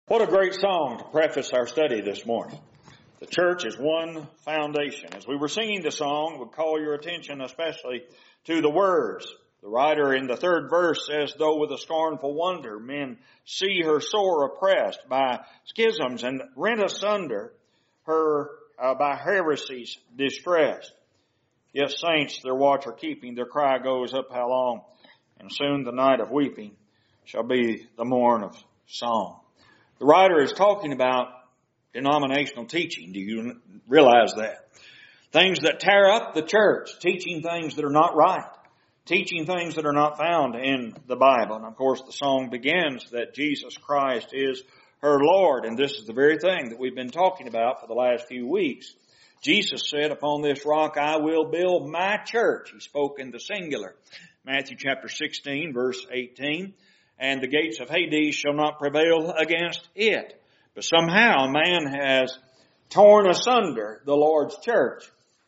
What a great song to preface our study this morning. The church is one foundation. As we were singing the song, we call your attention especially to the words. The writer in the third verse says, though with a scornful wonder men see her sore oppressed by schisms and rent asunder her by heresies distressed. Yes, saints, their watch are keeping, their cry goes up how long, and soon the night of weeping shall be the morn of song. The writer is talking about denominational teaching. Do you realize that? Things that tear up the church, teaching things that are not right, teaching things that are not found in the Bible. And of course the song begins that Jesus Christ is her Lord. And this is the very thing that we've been talking about for the last few weeks. Jesus said, upon this rock I will build my church. He spoke in the singular. Matthew chapter 16 verse 18. And the gates of Hades shall not prevail against it. But somehow man has torn asunder the Lord's church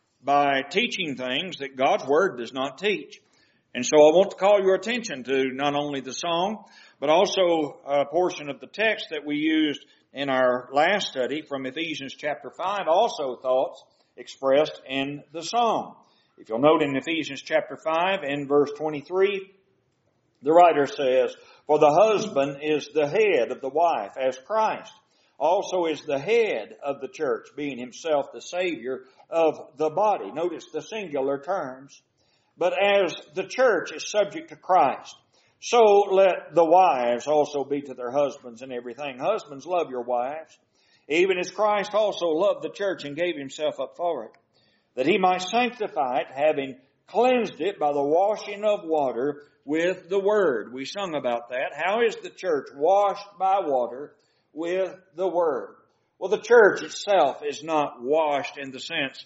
by teaching things that God's Word does not teach. And so I want to call your attention to not only the song, but also a portion of the text that we used in our last study from Ephesians chapter 5, also thoughts expressed in the song. If you'll note in Ephesians chapter 5 in verse 23, the writer says, for the husband is the head of the wife, as Christ also is the head of the church, being himself the Savior of the body. Notice the singular terms. But as the church is subject to Christ, so let the wives also be to their husbands in everything. Husbands, love your wives, even as Christ also loved the church and gave himself up for it, that he might sanctify it, having cleansed it by the washing of water with the Word. We sung about that. How is the church washed by water? With the Word. Well, the church itself is not washed in the sense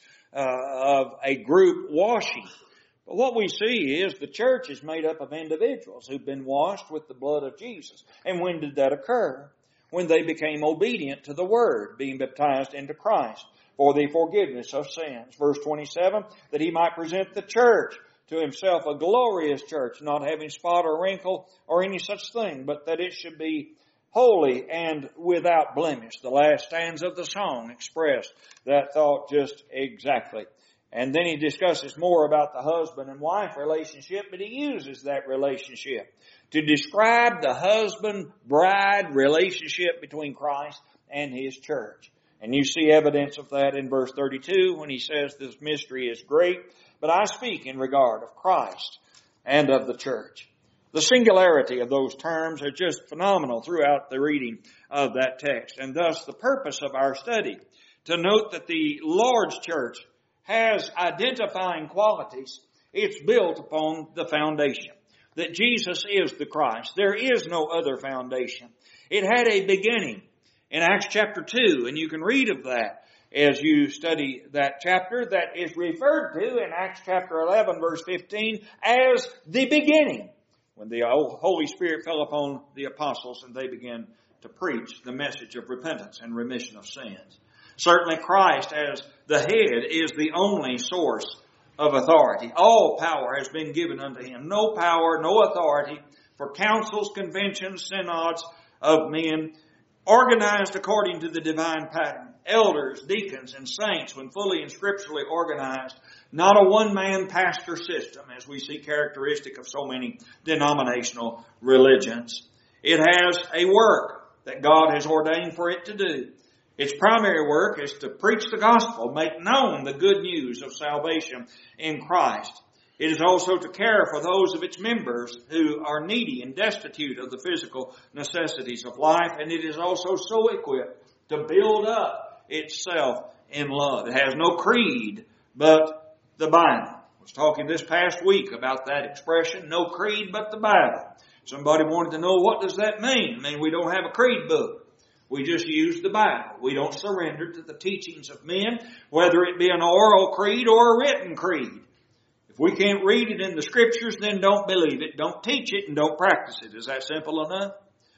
of a group washing. But what we see is the church is made up of individuals who've been washed with the blood of Jesus. And when did that occur? When they became obedient to the Word, being baptized into Christ for the forgiveness of sins. Verse 27, that he might present the church to himself a glorious church, not having spot or wrinkle or any such thing, but that it should be holy and without blemish. The last stanza of the song expressed that thought just exactly. And then he discusses more about the husband and wife relationship, but he uses that relationship to describe the husband-bride relationship between Christ and his church. And you see evidence of that in verse 32 when he says this mystery is great, but I speak in regard of Christ and of the church. The singularity of those terms are just phenomenal throughout the reading of that text. And thus the purpose of our study, to note that the Lord's church has identifying qualities. It's built upon the foundation, that Jesus is the Christ. There is no other foundation. It had a beginning in Acts chapter 2, and you can read of that as you study that chapter that is referred to in Acts chapter 11 verse 15 as the beginning, when the Holy Spirit fell upon the apostles and they began to preach the message of repentance and remission of sins. Certainly Christ as the head is the only source of authority. All power has been given unto him. No power, no authority for councils, conventions, synods of men organized according to the divine pattern. Elders, deacons, and saints, when fully and scripturally organized, not a one-man pastor system, as we see characteristic of so many denominational religions. It has a work that God has ordained for it to do. Its primary work is to preach the gospel, make known the good news of salvation in Christ. It is also to care for those of its members who are needy and destitute of the physical necessities of life. And it is also so equipped to build up itself in love. It has no creed but the Bible. I was talking this past week about that expression, no creed but the Bible. Somebody wanted to know, what does that mean? I mean, we don't have a creed book. We just use the Bible. We don't surrender to the teachings of men, whether it be an oral creed or a written creed. If we can't read it in the Scriptures, then don't believe it, don't teach it, and don't practice it. Is that simple enough?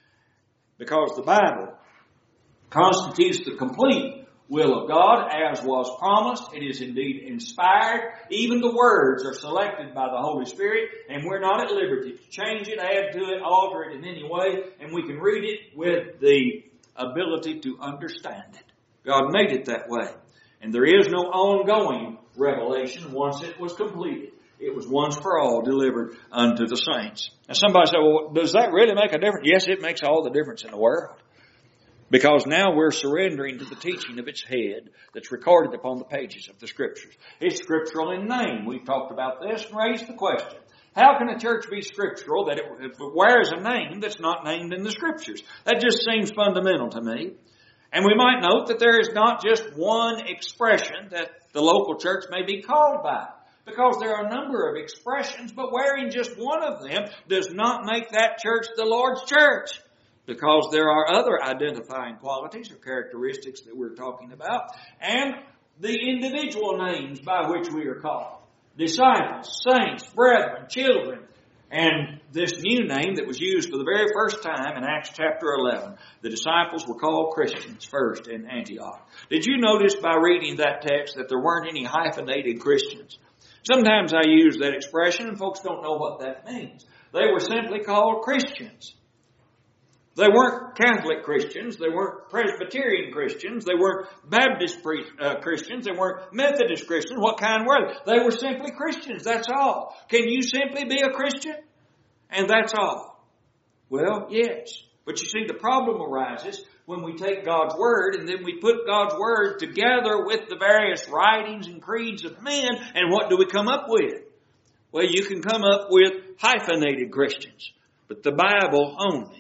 Because the Bible constitutes the complete will of God, as was promised. It is indeed inspired. Even the words are selected by the Holy Spirit, and we're not at liberty to change it, add to it, alter it in any way, and we can read it with the ability to understand it. God made it that way. And there is no ongoing revelation once it was completed. It was once for all delivered unto the saints. Now somebody said, well, does that really make a difference? Yes, it makes all the difference in the world. Because now we're surrendering to the teaching of its head that's recorded upon the pages of the Scriptures. It's scriptural in name. We've talked about this and raised the question. How can a church be scriptural that it wears a name that's not named in the Scriptures? That just seems fundamental to me. And we might note that there is not just one expression that the local church may be called by. Because there are a number of expressions, but wearing just one of them does not make that church the Lord's church. Because there are other identifying qualities or characteristics that we're talking about. And the individual names by which we are called. Disciples, saints, brethren, children. And this new name that was used for the very first time in Acts chapter 11. The disciples were called Christians first in Antioch. Did you notice by reading that text that there weren't any hyphenated Christians? Sometimes I use that expression and folks don't know what that means. They were simply called Christians. They weren't Catholic Christians. They weren't Presbyterian Christians. They weren't Baptist Christians. They weren't Methodist Christians. What kind were they? They were simply Christians. That's all. Can you simply be a Christian? And that's all. Well, yes. But you see, the problem arises when we take God's Word and then we put God's Word together with the various writings and creeds of men, and what do we come up with? Well, you can come up with hyphenated Christians. But the Bible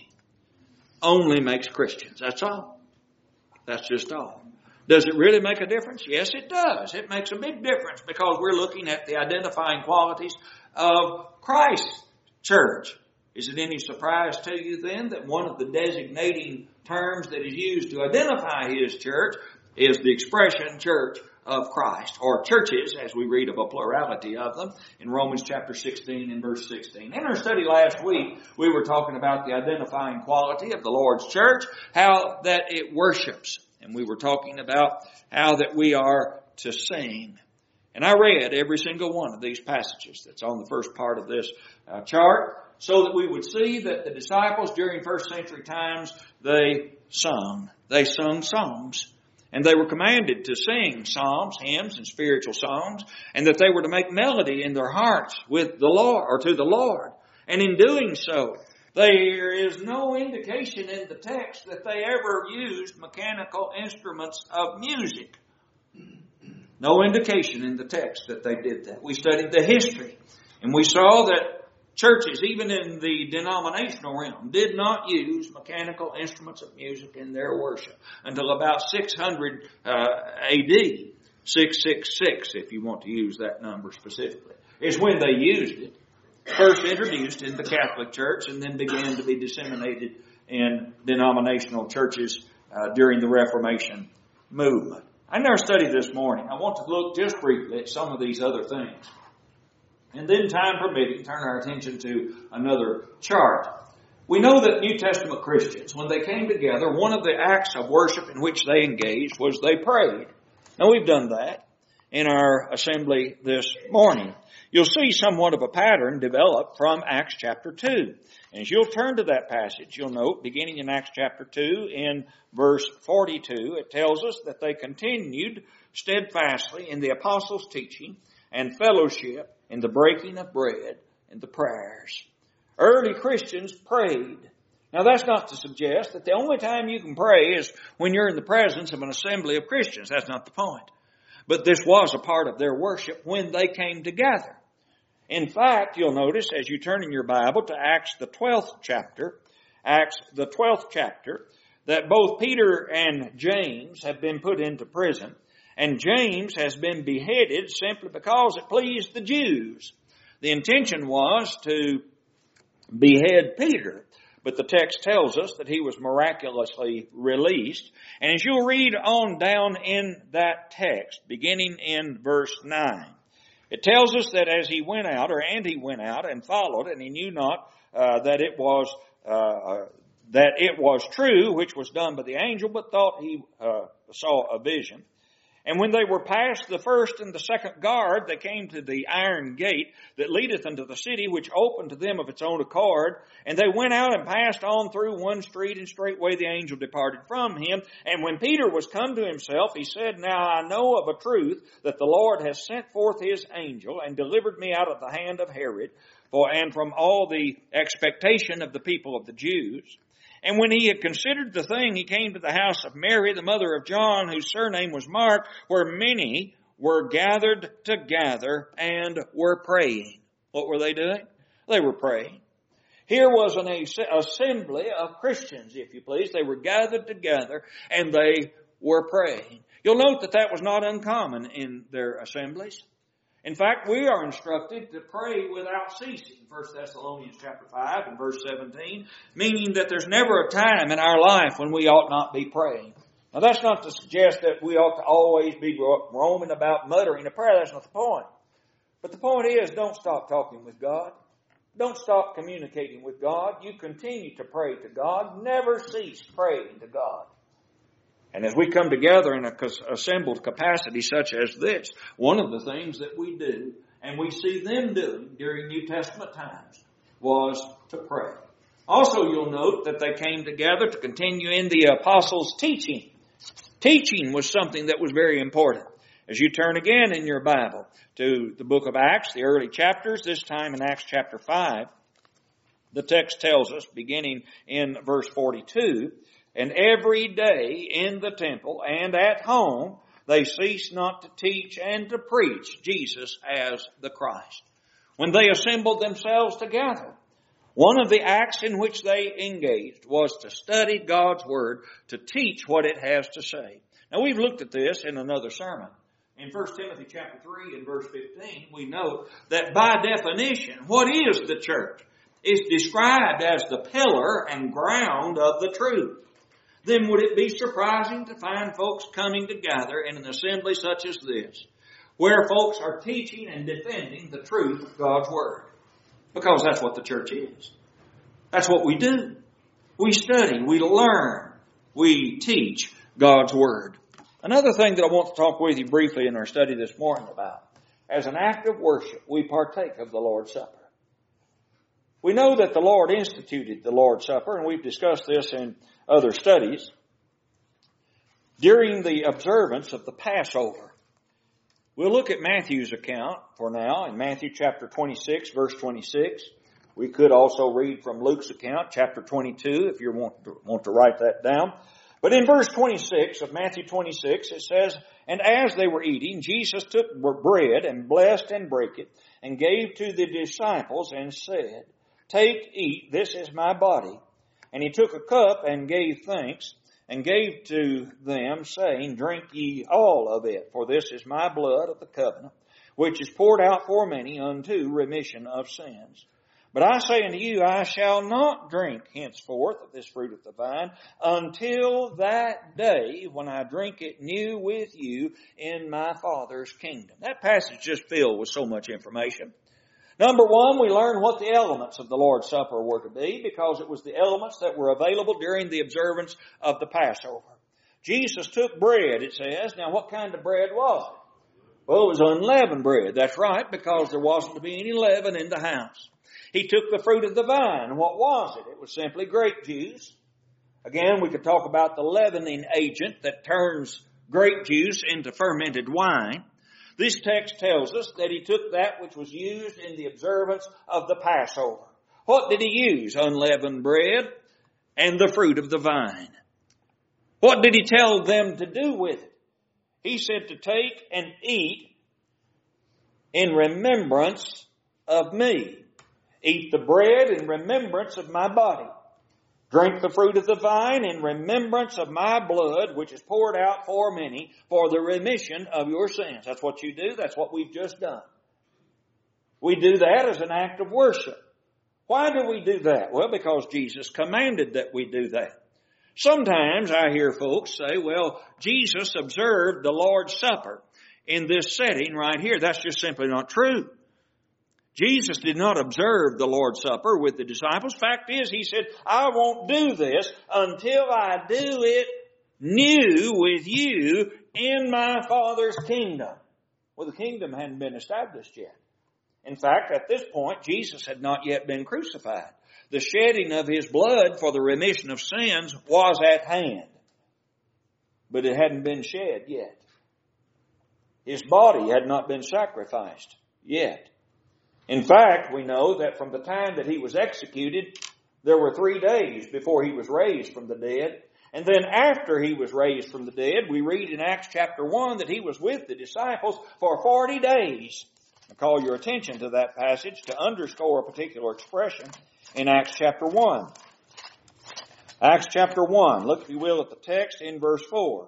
only makes Christians. That's all. That's just all. Does it really make a difference? Yes, it does. It makes a big difference because we're looking at the identifying qualities of Christ's church. Is it any surprise to you then that one of the designating terms that is used to identify His church is the expression church of Christ, or churches, as we read of a plurality of them in Romans chapter 16 and verse 16. In our study last week, we were talking about the identifying quality of the Lord's church, how that it worships. And we were talking about how that we are to sing. And I read every single one of these passages that's on the first part of this chart, so that we would see that the disciples during first century times, they sung psalms. And they were commanded to sing psalms, hymns, and spiritual songs, and that they were to make melody in their hearts with the Lord, or to the Lord. And in doing so, there is no indication in the text that they ever used mechanical instruments of music. No indication in the text that they did that. We studied the history, and we saw that churches, even in the denominational realm, did not use mechanical instruments of music in their worship until about 600 A.D., 666, if you want to use that number specifically, is when they used it. First introduced in the Catholic Church and then began to be disseminated in denominational churches during the Reformation movement. In our study this morning, I want to look just briefly at some of these other things. And then, time permitting, turn our attention to another chart. We know that New Testament Christians, when they came together, one of the acts of worship in which they engaged was they prayed. Now, we've done that in our assembly this morning. You'll see somewhat of a pattern develop from Acts chapter 2. And as you'll turn to that passage, you'll note, beginning in Acts chapter 2, in verse 42, it tells us that they continued steadfastly in the apostles' teaching and fellowship, in the breaking of bread and the prayers. Early Christians prayed. Now that's not to suggest that the only time you can pray is when you're in the presence of an assembly of Christians. That's not the point. But this was a part of their worship when they came together. In fact, you'll notice as you turn in your Bible to Acts the 12th chapter, that both Peter and James have been put into prison. And James has been beheaded simply because it pleased the Jews. The intention was to behead Peter, but the text tells us that he was miraculously released. And as you'll read on down in that text, beginning in verse 9, it tells us that as he went out, he went out and followed, and he knew not that it was true, which was done by the angel, but thought he saw a vision. And when they were past the first and the second guard, they came to the iron gate that leadeth unto the city, which opened to them of its own accord. And they went out and passed on through one street, and straightway the angel departed from him. And when Peter was come to himself, he said, Now I know of a truth that the Lord has sent forth his angel, and delivered me out of the hand of Herod, and from all the expectation of the people of the Jews. And when he had considered the thing, he came to the house of Mary, the mother of John, whose surname was Mark, where many were gathered together and were praying. What were they doing? They were praying. Here was an assembly of Christians, if you please. They were gathered together and they were praying. You'll note that that was not uncommon in their assemblies. In fact, we are instructed to pray without ceasing. 1 Thessalonians chapter 5 and verse 17, meaning that there's never a time in our life when we ought not be praying. Now that's not to suggest that we ought to always be roaming about muttering a prayer. That's not the point. But the point is, don't stop talking with God. Don't stop communicating with God. You continue to pray to God. Never cease praying to God. And as we come together in an assembled capacity such as this, one of the things that we do, and we see them doing during New Testament times, was to pray. Also, you'll note that they came together to continue in the apostles' teaching. Teaching was something that was very important. As you turn again in your Bible to the book of Acts, the early chapters, this time in Acts chapter 5, the text tells us, beginning in verse 42, And every day in the temple and at home they ceased not to teach and to preach Jesus as the Christ. When they assembled themselves together, one of the acts in which they engaged was to study God's Word, to teach what it has to say. Now we've looked at this in another sermon. In 1 Timothy chapter 3 and verse 15, we note that by definition, what is the church? It's described as the pillar and ground of the truth. Then would it be surprising to find folks coming together in an assembly such as this, where folks are teaching and defending the truth of God's Word? Because that's what the church is. That's what we do. We study, we learn, we teach God's Word. Another thing that I want to talk with you briefly in our study this morning about, as an act of worship, we partake of the Lord's Supper. We know that the Lord instituted the Lord's Supper, and we've discussed this in other studies, during the observance of the Passover. We'll look at Matthew's account for now, in Matthew chapter 26, verse 26. We could also read from Luke's account, chapter 22, if you want to write that down. But in verse 26 of Matthew 26, it says, And as they were eating, Jesus took bread and blessed and brake it, and gave to the disciples and said, Take, eat, this is my body. And he took a cup and gave thanks, and gave to them, saying, Drink ye all of it, for this is my blood of the covenant, which is poured out for many unto remission of sins. But I say unto you, I shall not drink henceforth of this fruit of the vine, until that day when I drink it new with you in my Father's kingdom. That passage is just filled with so much information. Number one, we learn what the elements of the Lord's Supper were to be, because it was the elements that were available during the observance of the Passover. Jesus took bread, it says. Now, what kind of bread was it? Well, it was unleavened bread. That's right, because there wasn't to be any leaven in the house. He took the fruit of the vine. What was it? It was simply grape juice. Again, we could talk about the leavening agent that turns grape juice into fermented wine. This text tells us that he took that which was used in the observance of the Passover. What did he use? Unleavened bread and the fruit of the vine. What did he tell them to do with it? He said to take and eat in remembrance of me. Eat the bread in remembrance of my body. Drink the fruit of the vine in remembrance of my blood, which is poured out for many for the remission of your sins. That's what you do. That's what we've just done. We do that as an act of worship. Why do we do that? Well, because Jesus commanded that we do that. Sometimes I hear folks say, well, Jesus observed the Lord's Supper in this setting right here. That's just simply not true. Jesus did not observe the Lord's Supper with the disciples. Fact is, he said, I won't do this until I do it new with you in my Father's kingdom. Well, the kingdom hadn't been established yet. In fact, at this point, Jesus had not yet been crucified. The shedding of His blood for the remission of sins was at hand. But it hadn't been shed yet. His body had not been sacrificed yet. In fact, we know that from the time that He was executed, there were 3 days before He was raised from the dead. And then after He was raised from the dead, we read in Acts chapter 1 that He was with the disciples for 40 days. I call your attention to that passage to underscore a particular expression in Acts chapter 1. Acts chapter 1, look if you will at the text in verse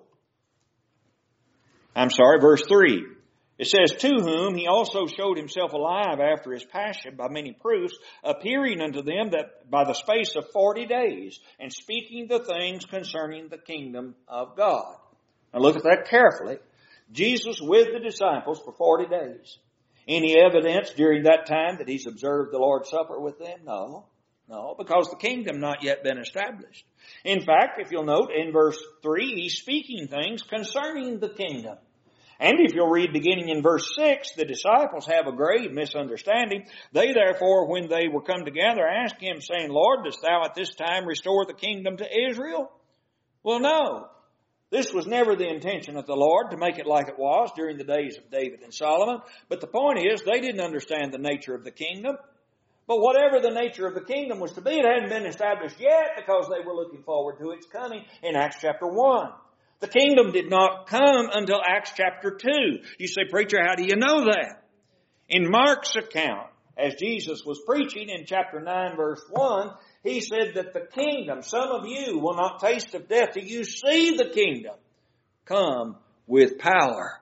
3. It says, to whom He also showed Himself alive after His passion by many proofs, appearing unto them that by the space of 40 days, and speaking the things concerning the kingdom of God. Now look at that carefully. Jesus with the disciples for 40 days. Any evidence during that time that He's observed the Lord's Supper with them? No, because the kingdom not yet been established. In fact, if you'll note in verse 3, He's speaking things concerning the kingdom. And if you'll read beginning in verse 6, the disciples have a grave misunderstanding. They therefore, when they were come together, asked Him, saying, Lord, dost Thou at this time restore the kingdom to Israel? Well, no. This was never the intention of the Lord to make it like it was during the days of David and Solomon. But the point is, they didn't understand the nature of the kingdom. But whatever the nature of the kingdom was to be, it hadn't been established yet because they were looking forward to its coming in Acts chapter 1. The kingdom did not come until Acts chapter 2. You say, preacher, how do you know that? In Mark's account, as Jesus was preaching in chapter 9, verse 1, He said that the kingdom, some of you will not taste of death till you see the kingdom come with power.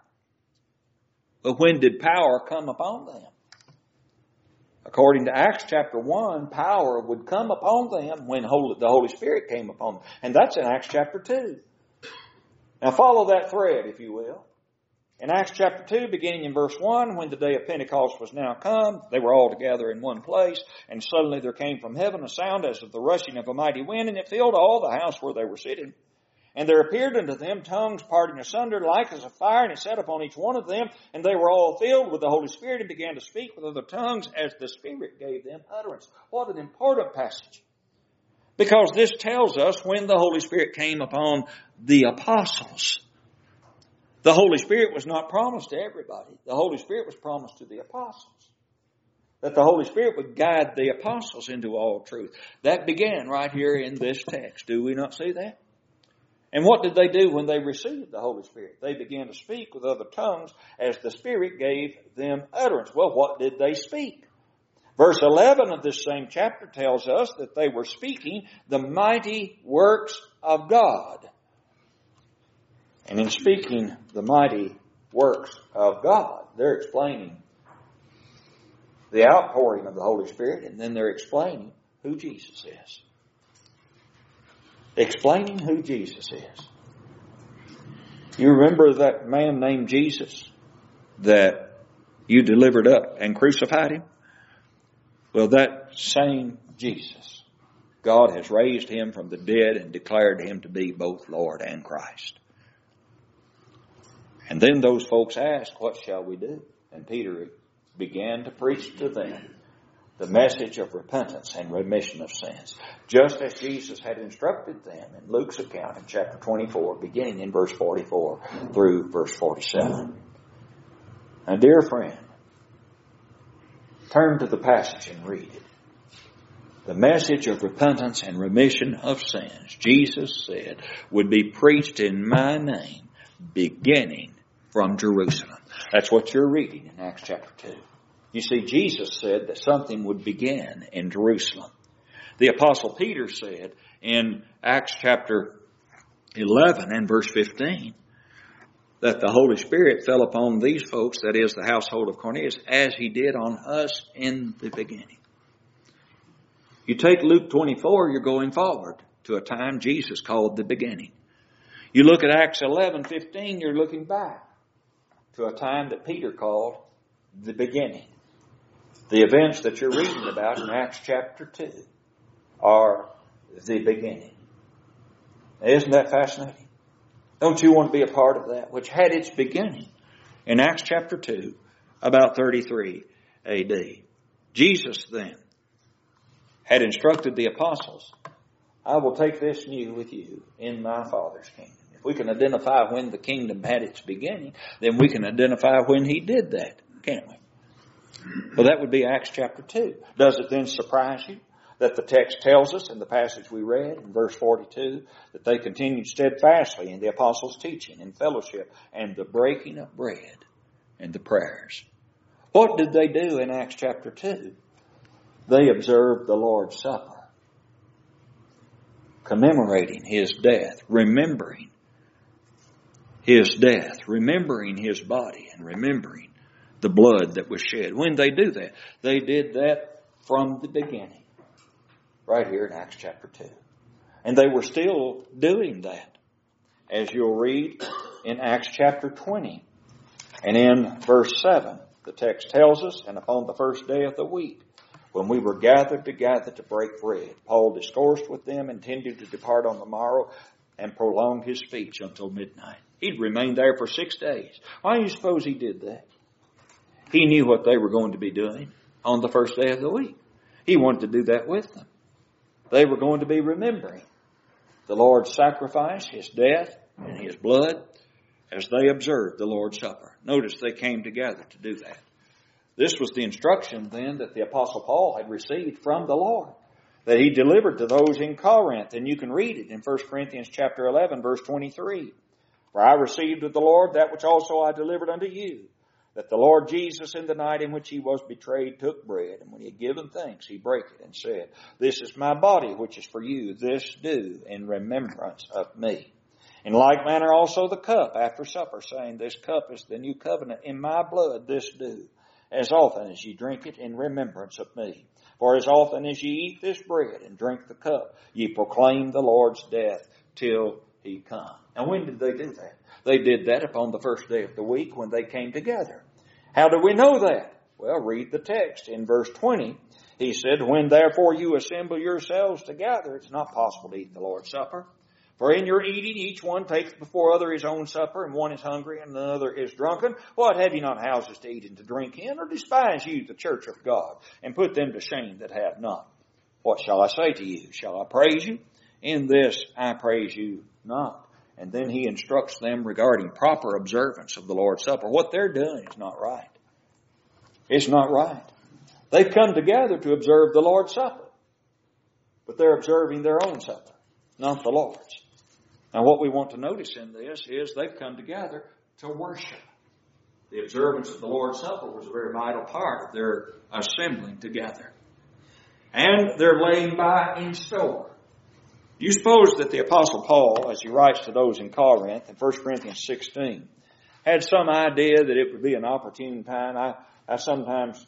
But when did power come upon them? According to Acts chapter 1, power would come upon them when the Holy Spirit came upon them. And that's in Acts chapter 2. Now follow that thread, if you will. In Acts chapter 2, beginning in verse 1, when the day of Pentecost was now come, they were all together in one place, and suddenly there came from heaven a sound as of the rushing of a mighty wind, and it filled all the house where they were sitting. And there appeared unto them tongues parting asunder, like as a fire, and it sat upon each one of them, and they were all filled with the Holy Spirit, and began to speak with other tongues as the Spirit gave them utterance. What an important passage. Because this tells us when the Holy Spirit came upon the apostles. The Holy Spirit was not promised to everybody. The Holy Spirit was promised to the apostles. That the Holy Spirit would guide the apostles into all truth. That began right here in this text. Do we not see that? And what did they do when they received the Holy Spirit? They began to speak with other tongues as the Spirit gave them utterance. Well, what did they speak? Verse 11 of this same chapter tells us that they were speaking the mighty works of God. And in speaking the mighty works of God, they're explaining the outpouring of the Holy Spirit, and then they're explaining who Jesus is. Explaining who Jesus is. You remember that man named Jesus that you delivered up and crucified Him? Well, that same Jesus, God has raised Him from the dead and declared Him to be both Lord and Christ. And then those folks asked, what shall we do? And Peter began to preach to them the message of repentance and remission of sins, just as Jesus had instructed them in Luke's account in chapter 24, beginning in verse 44 through verse 47. Now, dear friend, turn to the passage and read it. The message of repentance and remission of sins, Jesus said, would be preached in my name, beginning from Jerusalem. That's what you're reading in Acts chapter 2. You see, Jesus said that something would begin in Jerusalem. The Apostle Peter said in Acts chapter 11 and verse 15 that the Holy Spirit fell upon these folks, that is the household of Cornelius, as He did on us in the beginning. You take Luke 24, you're going forward to a time Jesus called the beginning. You look at Acts 11:15, you're looking back to a time that Peter called the beginning. The events that you're reading about in Acts chapter 2 are the beginning. Isn't that fascinating? Don't you want to be a part of that? Which had its beginning in Acts chapter 2, about 33 A.D. Jesus then had instructed the apostles, I will take this new with you in my Father's kingdom. If we can identify when the kingdom had its beginning, then we can identify when He did that, can't we? Well, that would be Acts chapter 2. Does it then surprise you that the text tells us in the passage we read in verse 42 that they continued steadfastly in the apostles' teaching and fellowship and the breaking of bread and the prayers? What did they do in Acts chapter 2? They observed the Lord's Supper, commemorating His death, remembering His death, remembering His body, and remembering the blood that was shed. When they do that, they did that from the beginning, right here in Acts chapter 2. And they were still doing that, as you'll read in Acts chapter 20. And in verse 7, the text tells us, and upon the first day of the week, when we were gathered together to break bread, Paul discoursed with them, intended to depart on the morrow, and prolonged his speech until midnight. He'd remained there for 6 days. Why do you suppose he did that? He knew what they were going to be doing on the first day of the week. He wanted to do that with them. They were going to be remembering the Lord's sacrifice, His death, and His blood as they observed the Lord's Supper. Notice they came together to do that. This was the instruction then that the Apostle Paul had received from the Lord, that he delivered to those in Corinth. And you can read it in 1 Corinthians chapter 11, verse 23. For I received of the Lord that which also I delivered unto you, that the Lord Jesus in the night in which He was betrayed took bread, and when He had given thanks, He brake it and said, This is my body which is for you, this do in remembrance of me. In like manner also the cup after supper, saying, This cup is the new covenant in my blood, this do, as often as ye drink it in remembrance of me. For as often as ye eat this bread and drink the cup, ye proclaim the Lord's death till He come. And when did they do that? They did that upon the first day of the week when they came together. How do we know that? Well, read the text. In verse 20, he said, When therefore you assemble yourselves together, it's not possible to eat the Lord's Supper. For in your eating, each one takes before other his own supper, and one is hungry, and another is drunken. What, have ye not houses to eat and to drink in? Or despise you the church of God, and put them to shame that have not? What shall I say to you? Shall I praise you? In this I praise you not. And then he instructs them regarding proper observance of the Lord's Supper. What they're doing is not right. It's not right. They've come together to observe the Lord's Supper, but they're observing their own supper, not the Lord's. Now what we want to notice in this is they've come together to worship. The observance of the Lord's Supper was a very vital part of their assembling together. And they're laying by in store. Do you suppose that the Apostle Paul, as he writes to those in Corinth in 1 Corinthians 16, had some idea that it would be an opportune time? I sometimes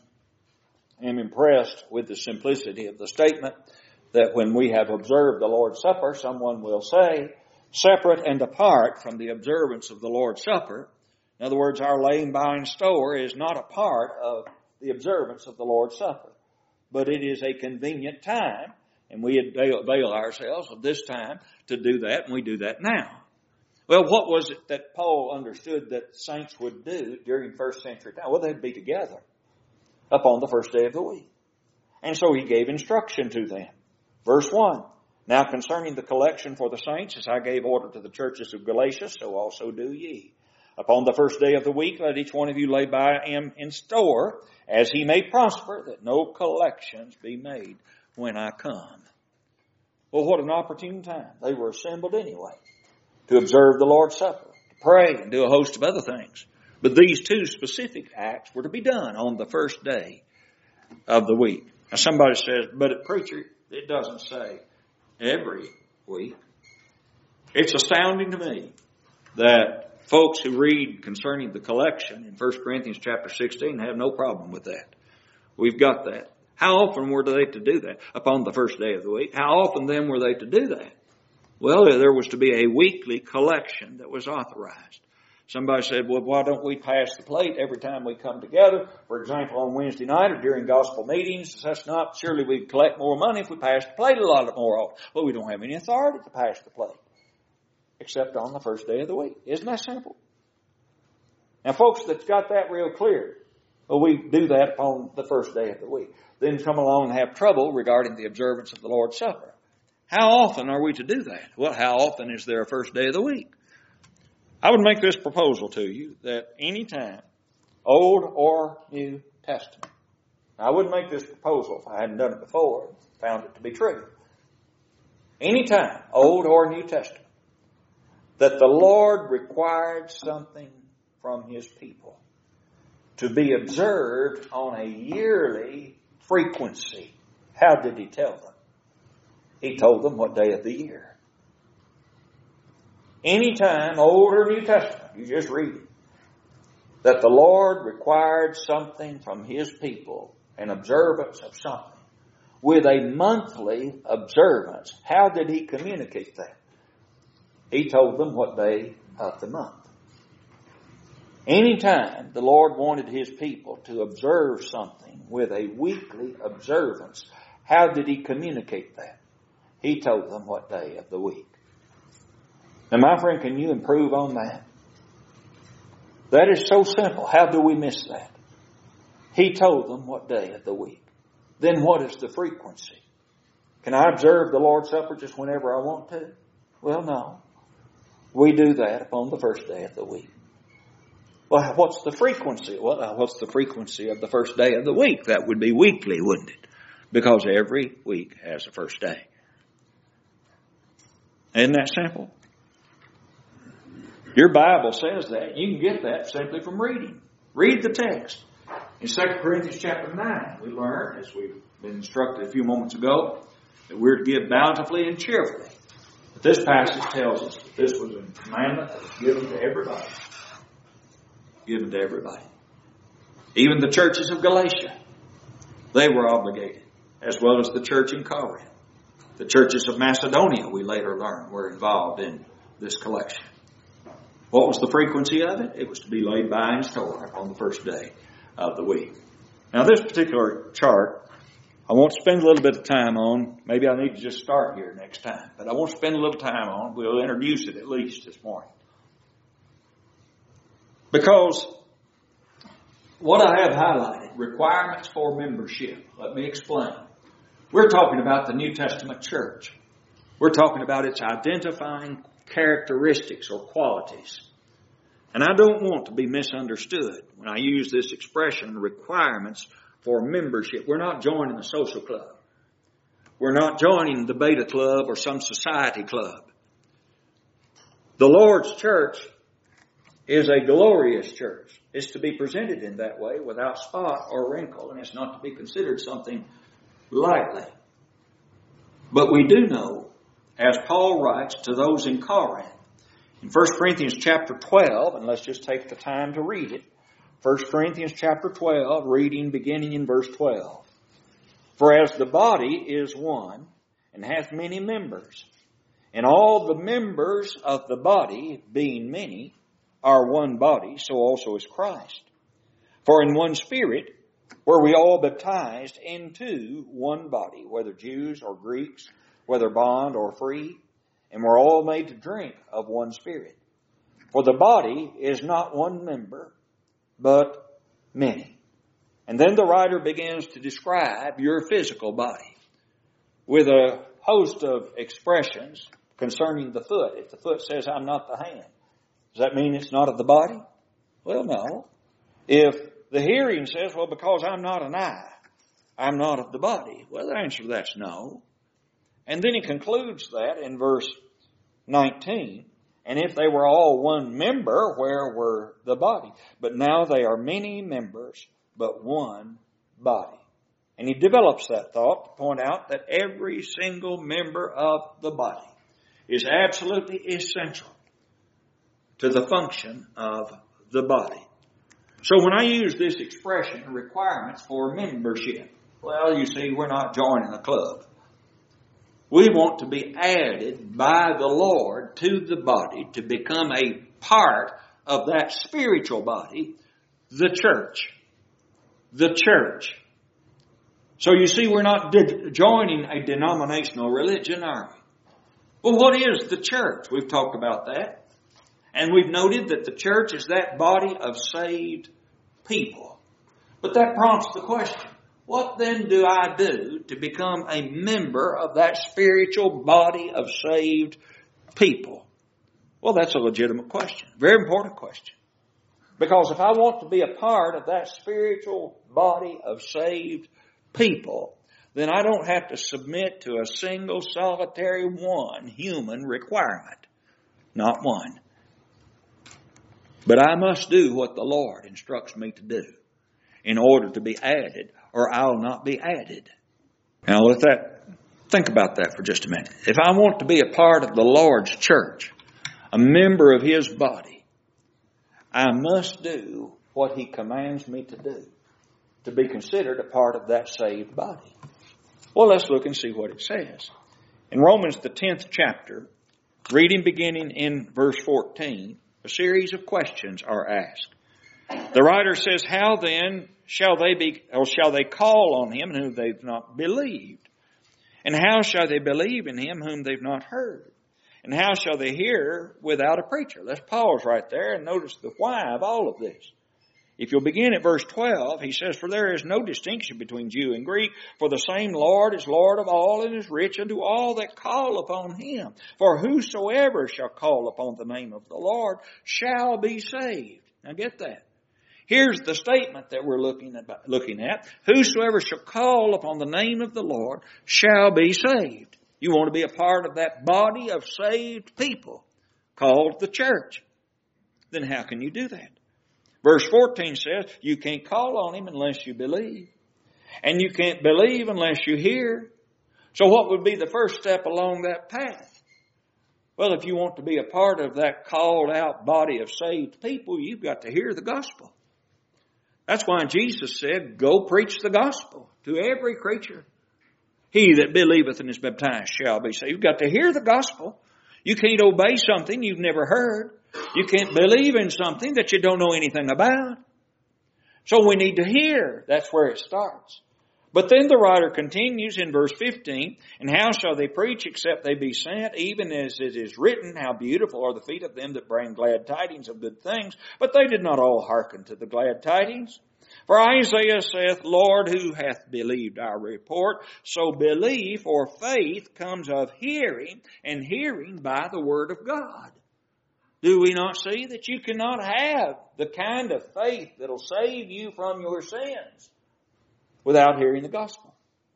am impressed with the simplicity of the statement that when we have observed the Lord's Supper, someone will say, separate and apart from the observance of the Lord's Supper. In other words, our laying by in store is not a part of the observance of the Lord's Supper, but it is a convenient time, and we avail ourselves of this time to do that, and we do that now. Well, what was it that Paul understood that saints would do during first century time? Well, they'd be together upon the first day of the week. And so he gave instruction to them. Verse 1, Now concerning the collection for the saints, as I gave order to the churches of Galatia, so also do ye. Upon the first day of the week, let each one of you lay by him in store, as he may prosper, that no collections be made when I come. Well, what an opportune time. They were assembled anyway to observe the Lord's Supper, to pray, and do a host of other things. But these two specific acts were to be done on the first day of the week. Now somebody says, but preacher, it doesn't say every week. It's astounding to me that folks who read concerning the collection in 1 Corinthians chapter 16 have no problem with that. We've got that. How often were they to do that? Upon the first day of the week. How often then were they to do that? Well, there was to be a weekly collection that was authorized. Somebody said, well, why don't we pass the plate every time we come together? For example, on Wednesday night or during gospel meetings. That's not, surely we'd collect more money if we passed the plate a lot more often. Well, we don't have any authority to pass the plate. except on the first day of the week. Isn't that simple? Now, folks that's got that real clear, well, we do that upon the first day of the week. Then come along and have trouble regarding the observance of the Lord's Supper. How often are we to do that? Well, how often is there a first day of the week? I would make this proposal to you that any time, Old or New Testament. I wouldn't make this proposal if I hadn't done it before and found it to be true. Any time, Old or New Testament, that the Lord required something from His people to be observed on a yearly frequency. How did He tell them? He told them what day of the year. Anytime, Old or New Testament, you just read it, that the Lord required something from His people, an observance of something, with a monthly observance. How did He communicate that? He told them what day of the month. Anytime the Lord wanted His people to observe something with a weekly observance, how did He communicate that? He told them what day of the week. Now, my friend, can you improve on that? That is so simple. How do we miss that? He told them what day of the week. Then what is the frequency? Can I observe the Lord's Supper just whenever I want to? Well, no. We do that upon the first day of the week. Well, what's the frequency? Well, what's the frequency of the first day of the week? That would be weekly, wouldn't it? Because every week has a first day. Isn't that simple? Your Bible says that. You can get that simply from reading. Read the text. In 2 Corinthians chapter 9, we learn, as we've been instructed a few moments ago, that we're to give bountifully and cheerfully. But this passage tells us that this was a commandment that was given to everybody. Given to everybody. Even the churches of Galatia, they were obligated, as well as the church in Corinth. The churches of Macedonia, we later learned, were involved in this collection. What was the frequency of it? It was to be laid by and stored on the first day of the week. Now, this particular chart, I won't spend a little bit of time on. Maybe I need to just start here next time. But I won't spend a little time on. We'll introduce it at least this morning. Because what I have highlighted, requirements for membership. Let me explain. We're talking about the New Testament church. We're talking about its identifying characteristics or qualities. And I don't want to be misunderstood when I use this expression, requirements for membership. We're not joining a social club. We're not joining the beta club or some society club. The Lord's church is a glorious church. It's to be presented in that way without spot or wrinkle, and it's not to be considered something lightly. But we do know, as Paul writes to those in Corinth, in 1 Corinthians chapter 12, and let's just take the time to read it. 1 Corinthians chapter 12, reading beginning in verse 12. For as the body is one, and hath many members, and all the members of the body, being many, are one body, so also is Christ. For in one Spirit were we all baptized into one body, whether Jews or Greeks, whether bond or free, and we're all made to drink of one Spirit. For the body is not one member, but many. And then the writer begins to describe your physical body with a host of expressions concerning the foot. If the foot says, I'm not the hand, does that mean it's not of the body? Well, no. If the hearing says, well, because I'm not an eye, I'm not of the body. Well, the answer to that's no. And then he concludes that in verse 19. And if they were all one member, where were the body? But now they are many members, but one body. And he develops that thought to point out that every single member of the body is absolutely essential to the function of the body. So when I use this expression, requirements for membership, well, you see, we're not joining a club. We want to be added by the Lord to the body to become a part of that spiritual body, the church. The church. So you see, we're not joining a denominational religion, are we? Well, what is the church? We've talked about that. And we've noted that the church is that body of saved people. But that prompts the question, what then do I do to become a member of that spiritual body of saved people? Well, that's a legitimate question. Very important question. Because if I want to be a part of that spiritual body of saved people, then I don't have to submit to a single solitary one human requirement. Not one. But I must do what the Lord instructs me to do in order to be added, or I'll not be added. Now think about that for just a minute. If I want to be a part of the Lord's church, a member of His body, I must do what He commands me to do to be considered a part of that saved body. Well, let's look and see what it says. In Romans, the 10th chapter, reading beginning in verse 14, a series of questions are asked. The writer says, how then shall they call on Him whom they've not believed? And how shall they believe in Him whom they've not heard? And how shall they hear without a preacher? Let's pause right there and notice the why of all of this. If you'll begin at verse 12, he says, for there is no distinction between Jew and Greek, for the same Lord is Lord of all and is rich unto all that call upon Him. For whosoever shall call upon the name of the Lord shall be saved. Now get that. Here's the statement that we're looking at. Whosoever shall call upon the name of the Lord shall be saved. You want to be a part of that body of saved people called the church. Then how can you do that? Verse 14 says, you can't call on Him unless you believe. And you can't believe unless you hear. So what would be the first step along that path? Well, if you want to be a part of that called out body of saved people, you've got to hear the gospel. That's why Jesus said, go preach the gospel to every creature. He that believeth and is baptized shall be saved. You've got to hear the gospel. You can't obey something you've never heard. You can't believe in something that you don't know anything about. So we need to hear. That's where it starts. But then the writer continues in verse 15, and how shall they preach except they be sent, even as it is written, how beautiful are the feet of them that bring glad tidings of good things. But they did not all hearken to the glad tidings. For Isaiah saith, Lord, who hath believed our report? So belief or faith comes of hearing, and hearing by the word of God. Do we not see that you cannot have the kind of faith that'll save you from your sins without hearing the gospel?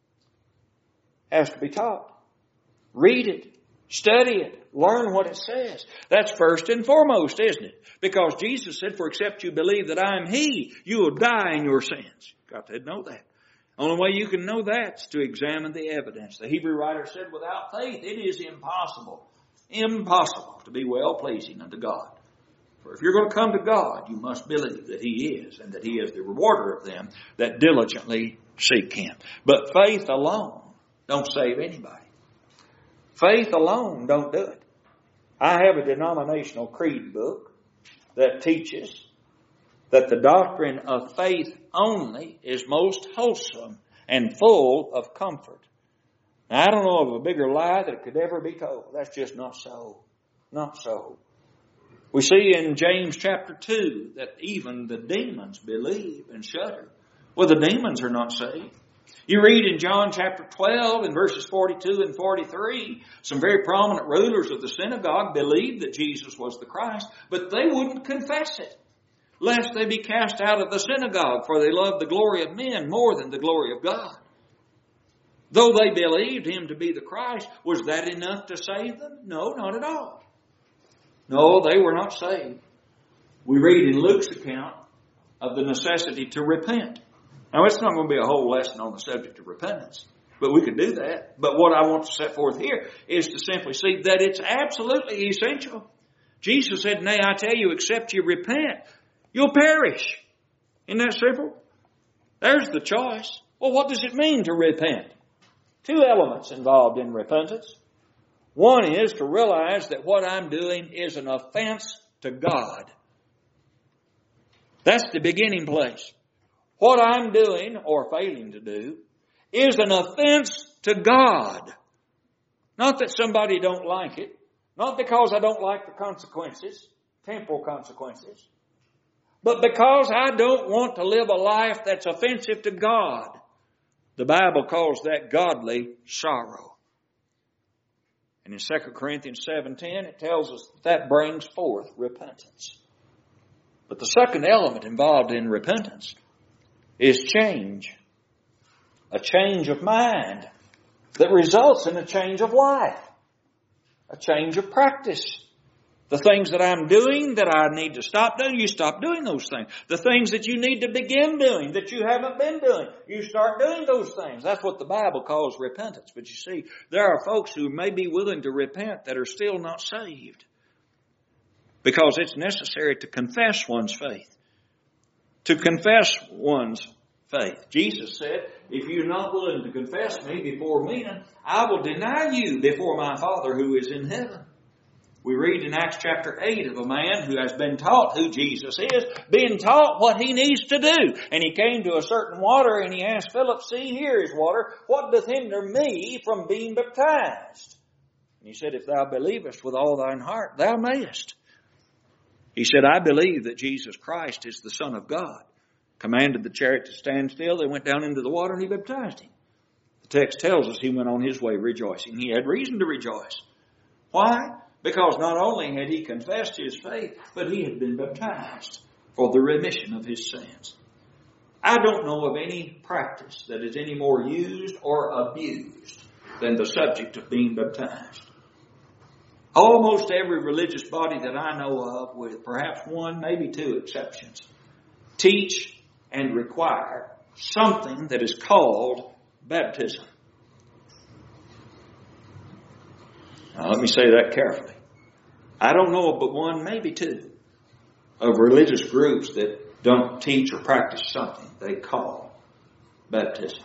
It has to be taught. Read it. Study it. Learn what it says. That's first and foremost, isn't it? Because Jesus said, for except you believe that I am He, you will die in your sins. You've got to know that. Only way you can know that is to examine the evidence. The Hebrew writer said, without faith it is impossible to be well-pleasing unto God. For if you're going to come to God, you must believe that He is, and that He is the rewarder of them that diligently seek Him. But faith alone don't save anybody. Faith alone don't do it. I have a denominational creed book that teaches that the doctrine of faith only is most wholesome and full of comfort. Now, I don't know of a bigger lie that could ever be told. That's just not so. Not so. We see in James chapter 2 that even the demons believe and shudder. Well, the demons are not saved. You read in John chapter 12 in verses 42 and 43, some very prominent rulers of the synagogue believed that Jesus was the Christ, but they wouldn't confess it, lest they be cast out of the synagogue, for they loved the glory of men more than the glory of God. Though they believed Him to be the Christ, was that enough to save them? No, not at all. No, they were not saved. We read in Luke's account of the necessity to repent. Now, it's not going to be a whole lesson on the subject of repentance, but we could do that. But what I want to set forth here is to simply see that it's absolutely essential. Jesus said, nay, I tell you, except you repent, you'll perish. Isn't that simple? There's the choice. Well, what does it mean to repent? Two elements involved in repentance. One is to realize that what I'm doing is an offense to God. That's the beginning place. What I'm doing or failing to do is an offense to God. Not that somebody don't like it. Not because I don't like the consequences, temporal consequences. But because I don't want to live a life that's offensive to God. The Bible calls that godly sorrow. And in 2 Corinthians 7:10, it tells us that brings forth repentance. But the second element involved in repentance is change. A change of mind that results in a change of life. A change of practice. The things that I'm doing that I need to stop doing, you stop doing those things. The things that you need to begin doing that you haven't been doing, you start doing those things. That's what the Bible calls repentance. But you see, there are folks who may be willing to repent that are still not saved. Because it's necessary to confess one's faith. To confess one's faith. Jesus said, if you're not willing to confess me before men, I will deny you before my Father who is in heaven. We read in Acts chapter 8 of a man who has been taught who Jesus is, being taught what he needs to do. And he came to a certain water and he asked Philip, see, here is water. What doth hinder me from being baptized? And he said, if thou believest with all thine heart, thou mayest. He said, I believe that Jesus Christ is the Son of God. Commanded the chariot to stand still. They went down into the water and he baptized him. The text tells us he went on his way rejoicing. He had reason to rejoice. Why? Because not only had he confessed his faith, but he had been baptized for the remission of his sins. I don't know of any practice that is any more used or abused than the subject of being baptized. Almost every religious body that I know of, with perhaps one, maybe two exceptions, teach and require something that is called baptism. Now let me say that carefully. I don't know of but one, maybe two, of religious groups that don't teach or practice something they call baptism.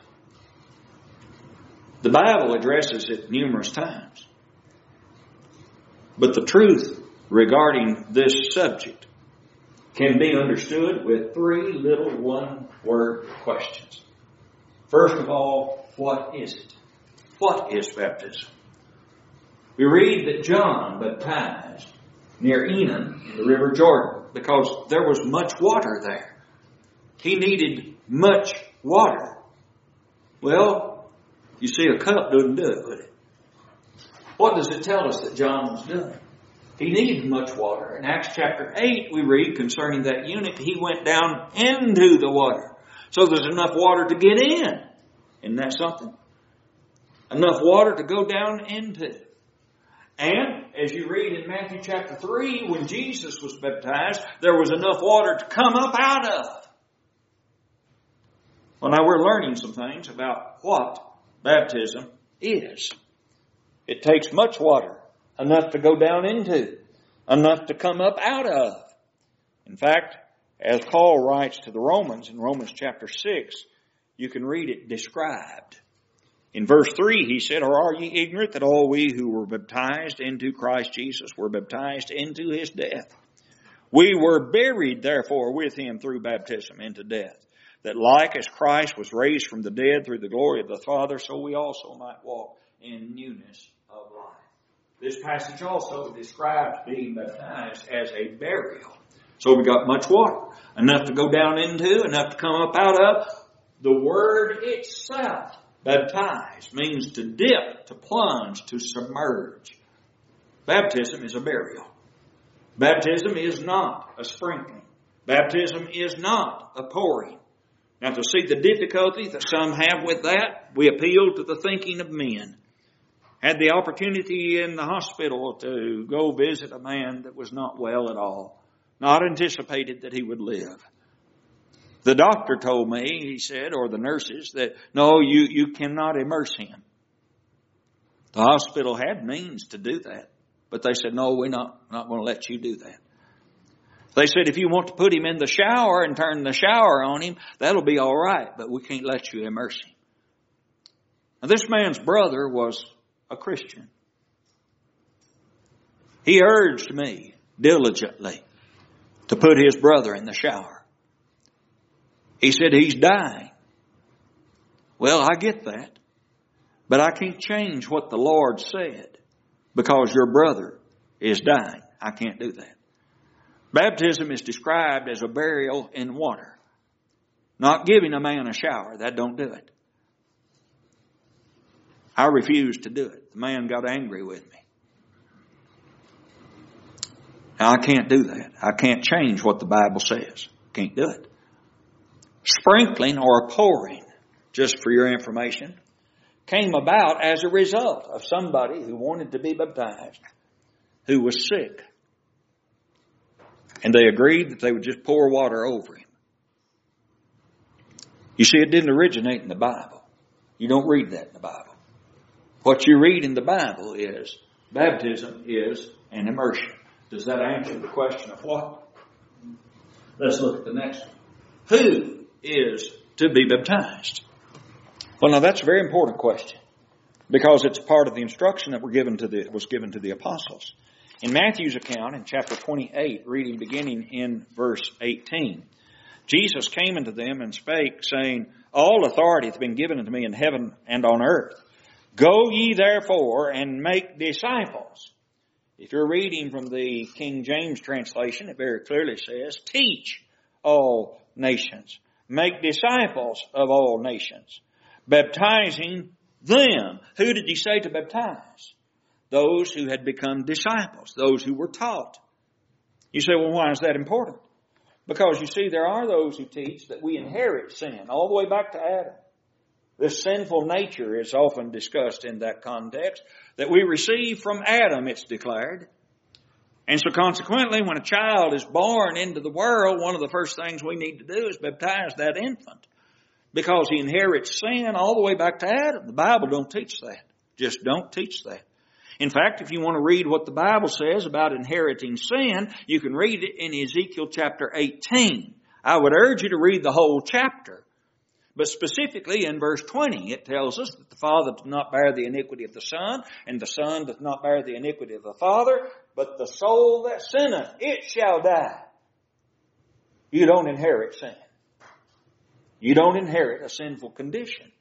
The Bible addresses it numerous times. But the truth regarding this subject can be understood with three little one-word questions. First of all, what is it? What is baptism? We read that John baptized near Enon in the river Jordan because there was much water there. He needed much water. Well, you see, a cup doesn't do it, would it? What does it tell us that John was doing? He needed much water. In Acts chapter 8, we read concerning that eunuch, he went down into the water. So there's enough water to get in. Isn't that something? Enough water to go down into. And, as you read in Matthew chapter 3, when Jesus was baptized, there was enough water to come up out of. Well, now we're learning some things about what baptism is. It takes much water, enough to go down into, enough to come up out of. In fact, as Paul writes to the Romans in Romans chapter 6, you can read it described. In verse 3, he said, or are ye ignorant that all we who were baptized into Christ Jesus were baptized into his death? We were buried, therefore, with him through baptism into death, that like as Christ was raised from the dead through the glory of the Father, so we also might walk in newness of life. This passage also describes being baptized as a burial. So we got much water, enough to go down into, enough to come up out of. The word itself, baptize, means to dip, to plunge, to submerge. Baptism is a burial. Baptism is not a sprinkling. Baptism is not a pouring. Now, to see the difficulty that some have with that, we appeal to the thinking of men. Had the opportunity in the hospital to go visit a man that was not well at all. Not anticipated that he would live. The doctor told me, he said, or the nurses, that no, you cannot immerse him. The hospital had means to do that. But they said, no, we're not going to let you do that. They said, if you want to put him in the shower and turn the shower on him, that'll be all right, but we can't let you immerse him. Now, this man's brother was a Christian. He urged me diligently to put his brother in the shower. He said, he's dying. Well, I get that. But I can't change what the Lord said because your brother is dying. I can't do that. Baptism is described as a burial in water. Not giving a man a shower. That don't do it. I refused to do it. The man got angry with me. Now, I can't do that. I can't change what the Bible says. Can't do it. Sprinkling or pouring, just for your information, came about as a result of somebody who wanted to be baptized, who was sick. And they agreed that they would just pour water over him. You see, it didn't originate in the Bible. You don't read that in the Bible. What you read in the Bible is baptism is an immersion. Does that answer the question of what? Let's look at the next one. Who is to be baptized? Well, now that's a very important question because it's part of the instruction that was given to the apostles. In Matthew's account, in chapter 28, reading beginning in verse 18, Jesus came unto them and spake, saying, All authority hath been given unto me in heaven and on earth. Go ye therefore and make disciples. If you're reading from the King James translation, it very clearly says, teach all nations. Make disciples of all nations. Baptizing them. Who did he say to baptize? Those who had become disciples. Those who were taught. You say, well, why is that important? Because you see, there are those who teach that we inherit sin all the way back to Adam. This sinful nature is often discussed in that context, that we receive from Adam, it's declared. And so consequently, when a child is born into the world, one of the first things we need to do is baptize that infant, because he inherits sin all the way back to Adam. The Bible don't teach that. Just don't teach that. In fact, if you want to read what the Bible says about inheriting sin, you can read it in Ezekiel chapter 18. I would urge you to read the whole chapter. But specifically in verse 20, it tells us that the Father doth not bear the iniquity of the Son, and the Son doth not bear the iniquity of the Father, but the soul that sinneth, it shall die. You don't inherit sin. You don't inherit a sinful condition.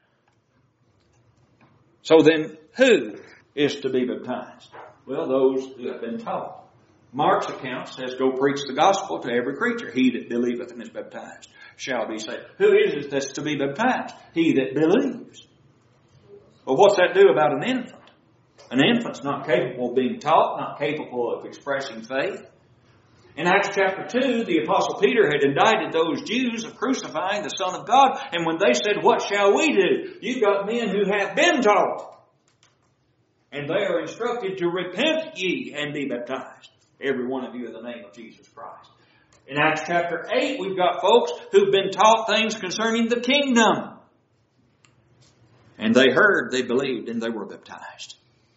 So then, who is to be baptized? Well, those who have been taught. Mark's account says, go preach the gospel to every creature. He that believeth and is baptized shall be saved. Who is it that's to be baptized? He that believes. Well, what's that do about an infant? An infant's not capable of being taught, not capable of expressing faith. In Acts chapter 2, the Apostle Peter had indicted those Jews of crucifying the Son of God. And when they said, what shall we do? You've got men who have been taught. And they are instructed to repent ye and be baptized, every one of you, in the name of Jesus Christ. In Acts chapter 8, we've got folks who've been taught things concerning the kingdom. And they heard, they believed, and they were baptized.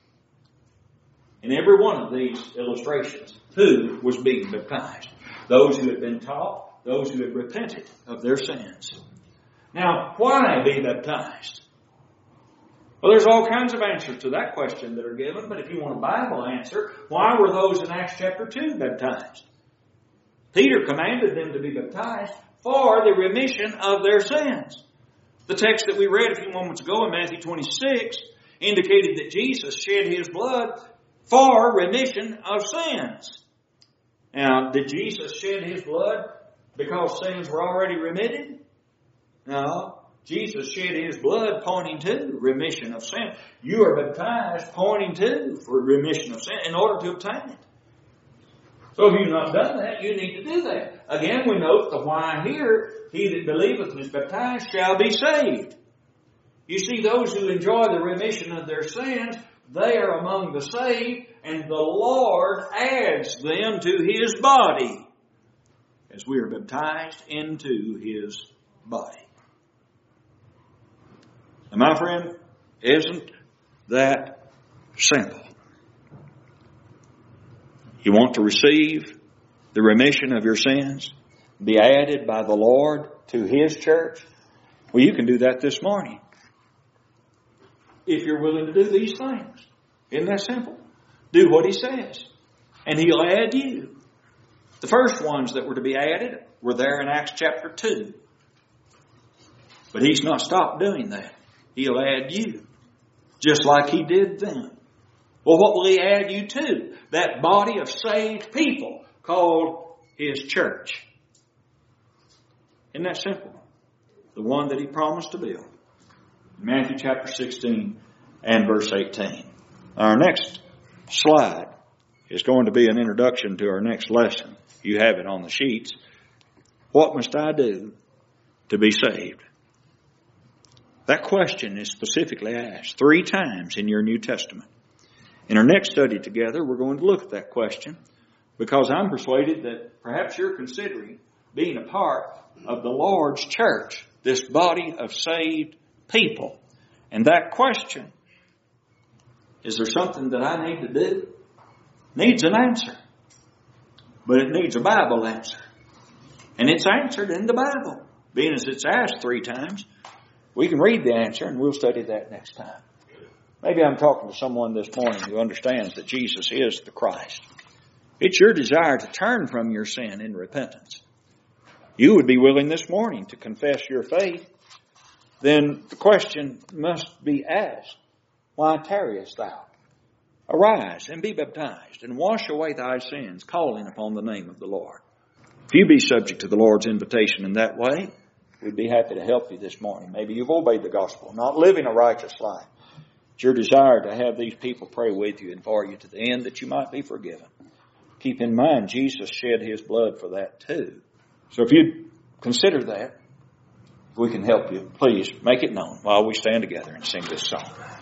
In every one of these illustrations, who was being baptized? Those who had been taught, those who had repented of their sins. Now, why be baptized? Well, there's all kinds of answers to that question that are given, but if you want a Bible answer, why were those in Acts chapter 2 baptized? Peter commanded them to be baptized for the remission of their sins. The text that we read a few moments ago in Matthew 26 indicated that Jesus shed His blood for remission of sins. Now, did Jesus shed His blood because sins were already remitted? No. Jesus shed His blood pointing to remission of sin. You are baptized pointing to for remission of sin in order to obtain it. So if you've not done that, you need to do that. Again, we note the why here. He that believeth and is baptized shall be saved. You see, those who enjoy the remission of their sins, they are among the saved, and the Lord adds them to His body as we are baptized into His body. And my friend, isn't that simple? You want to receive the remission of your sins, be added by the Lord to His church? Well, you can do that this morning, if you're willing to do these things. Isn't that simple? Do what He says, and He'll add you. The first ones that were to be added were there in Acts chapter 2. But He's not stopped doing that. He'll add you. just like He did then. Well, what will He add you to? That body of saved people called His church. Isn't that simple? The one that He promised to build. Matthew chapter 16 and verse 18. Our next slide is going to be an introduction to our next lesson. You have it on the sheets. What must I do to be saved? That question is specifically asked 3 times in your New Testament. In our next study together, we're going to look at that question because I'm persuaded that perhaps you're considering being a part of the Lord's church, this body of saved people. And that question, is there something that I need to do? Needs an answer. But it needs a Bible answer. And it's answered in the Bible. Being as it's asked 3 times, we can read the answer and we'll study that next time. Maybe I'm talking to someone this morning who understands that Jesus is the Christ. It's your desire to turn from your sin in repentance. You would be willing this morning to confess your faith. Then the question must be asked, why tarriest thou? Arise and be baptized and wash away thy sins, calling upon the name of the Lord. If you be subject to the Lord's invitation in that way, we'd be happy to help you this morning. Maybe you've obeyed the gospel, not living a righteous life. It's your desire to have these people pray with you and for you to the end that you might be forgiven. Keep in mind, Jesus shed His blood for that too. So if you consider that, if we can help you, please make it known while we stand together and sing this song.